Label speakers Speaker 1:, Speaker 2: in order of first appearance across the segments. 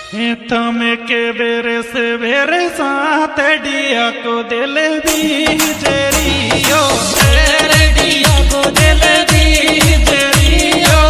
Speaker 1: तमे के बेरे से बेरे साथ डिया को दिल दी जरियो तेरे डिया को दिल दी जरियो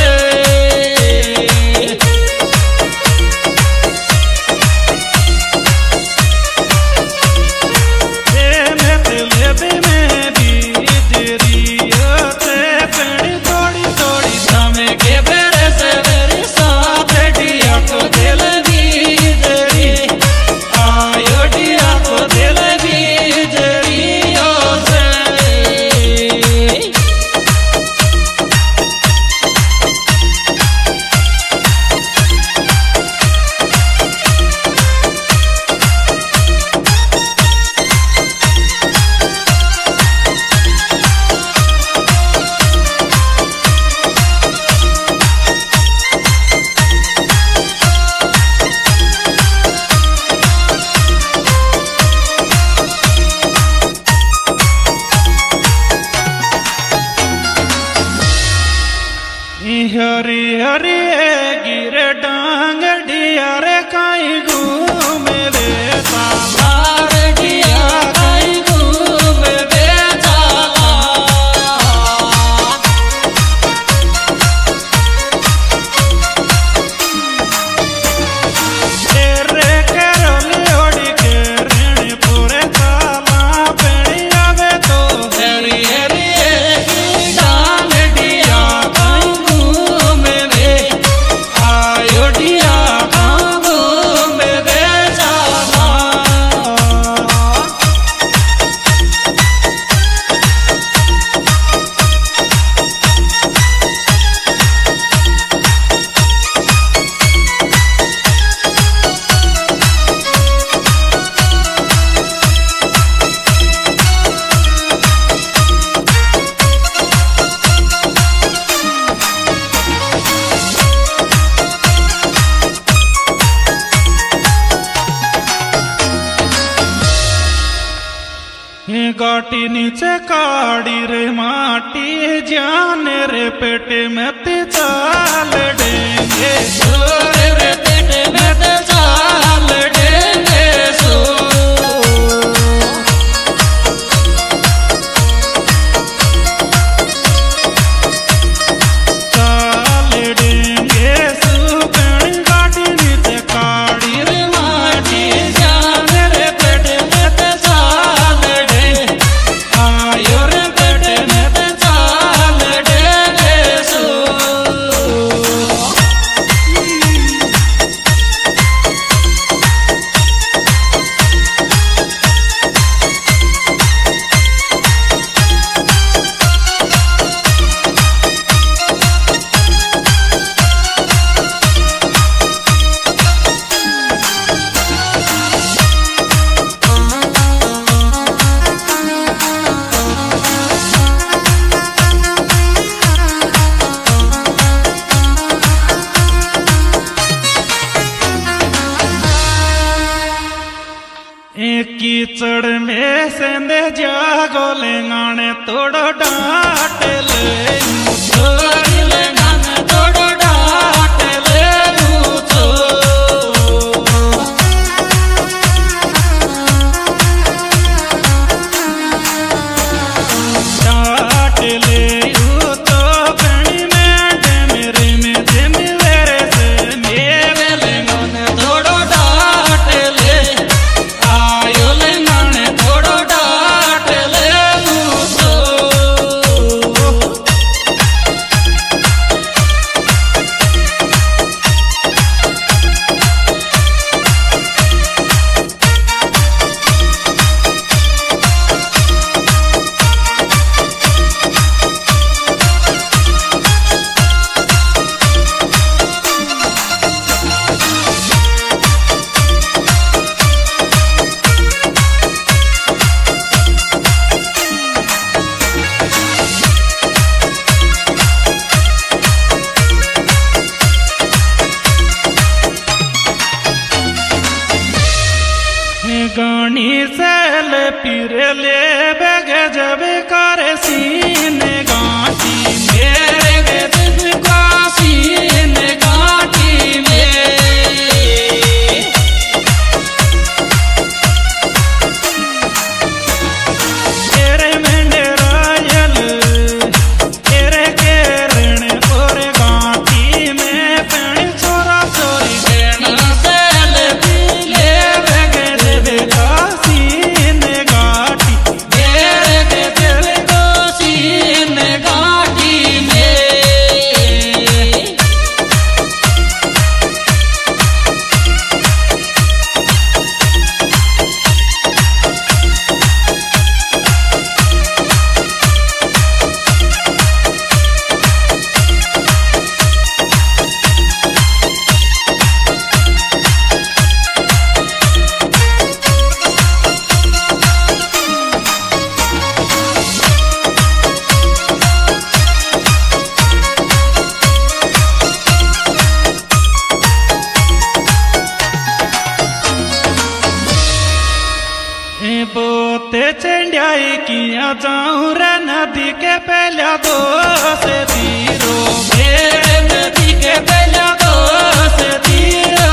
Speaker 1: हरी हरी गिरे डांग डिया रे काई घूमे वे सालार डिया काई घूमे वे साला तेरे करली ओडी के ऋण पूरे साला पेड़ी आवे तो हरी हरी डांग डिया गाटी नीचे काड़ी रे माटी जाने रे पेटे में ते चाल देंगे रे पेटे में ते चाल देंगे चाल देंगे सुकन गाटी नीचे काड़ी रे माटी जाने रे पेटे में ते कीचड़ में सेंदे जागो लेंगाने तोड़ो डाट ले तोड़ो डाट ले डाट ले तो कणी में मेरे में जिम वेरे से मेरे लेंगाने तोड़ो डाट ले गानी सेल पिरले बेग जब कर सीने गाटी मेरे बेद का सीने गाटी में टेंडियाई किया जाऊं रे नदी के पहला दो से तीरो मेरे नदी के पहला दो से तीरो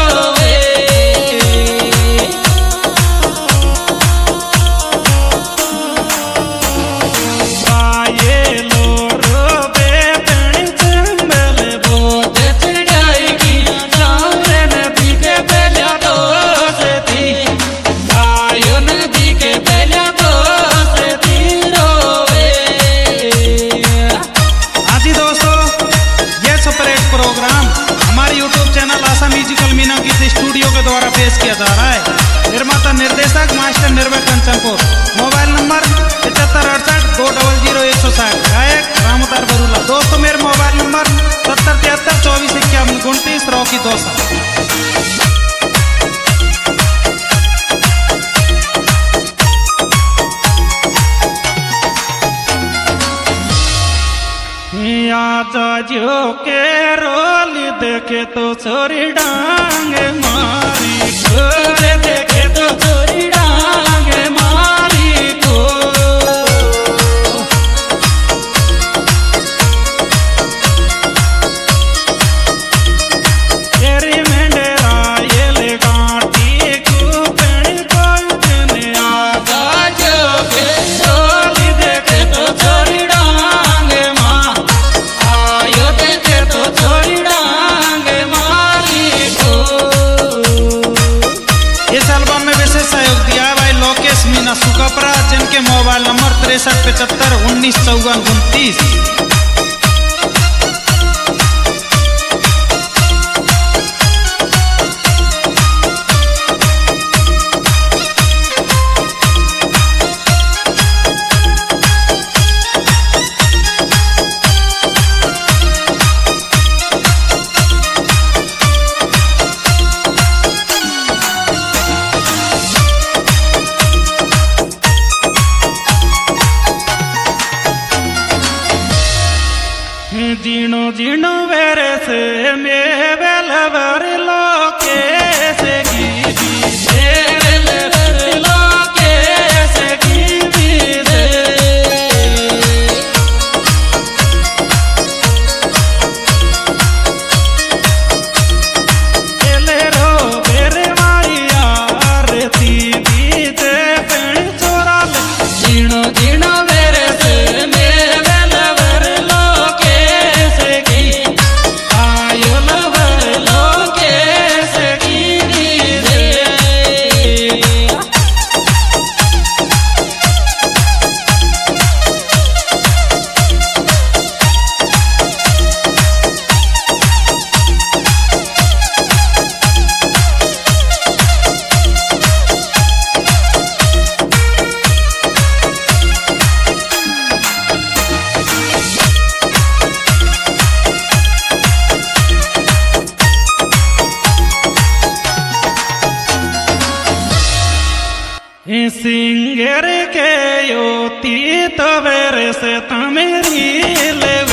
Speaker 1: पेश किया जा रहा है। निर्माता निर्देशक master Nirbhay Kanchanpur. Mobile number 7568-200-160। गायक रामोदार बरूला। दोस्तों मेरे मोबाइल नंबर 7073-2451-29 रॉकी दोसा। जो के रोल देखे तो छोरी डांग मारी गोरे देखे तो छोरी डांग मारी को तेरी मेंढरा ये ले गांठी को पेड़ कोई आजा जो के रोल देखे तो छोरी डांग मारी मीना सुकपरा जिनके मोबाइल नंबर 6375195429। जीणो जीणो वेरे से में बेलवर लोके से कीवी बेलवर लोके से कीवी दे एले रो बेरे मारिया आरती दी दे पेड़ चोरा ले जीणो जीणो वेरे से सिंगर के योती तवेर से तमेरी ले